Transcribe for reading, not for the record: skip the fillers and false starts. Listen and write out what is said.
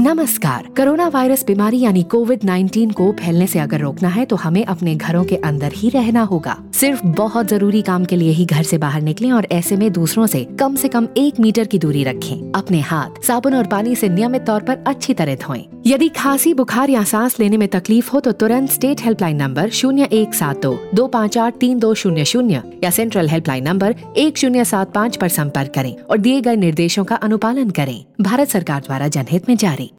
नमस्कार। Corona virus बीमारी यानी कोविड-19 को फैलने से अगर रोकना है तो हमें अपने घरों के अंदर ही रहना होगा। सिर्फ बहुत जरूरी काम के लिए ही घर से बाहर निकलें और ऐसे में दूसरों से कम 1 मीटर की दूरी रखें। अपने हाथ साबुन और पानी से नियमित तौर पर अच्छी तरह धोएं। यदि खांसी, बुखार या सांस लेने में तकलीफ हो तो तुरंत स्टेट हेल्पलाइन नंबर 0172-258-3200 या सेंट्रल हेल्पलाइन नंबर 1075 पर संपर्क करें और दिए गए निर्देशों का अनुपालन करें। भारत सरकार द्वारा जनहित में जारी।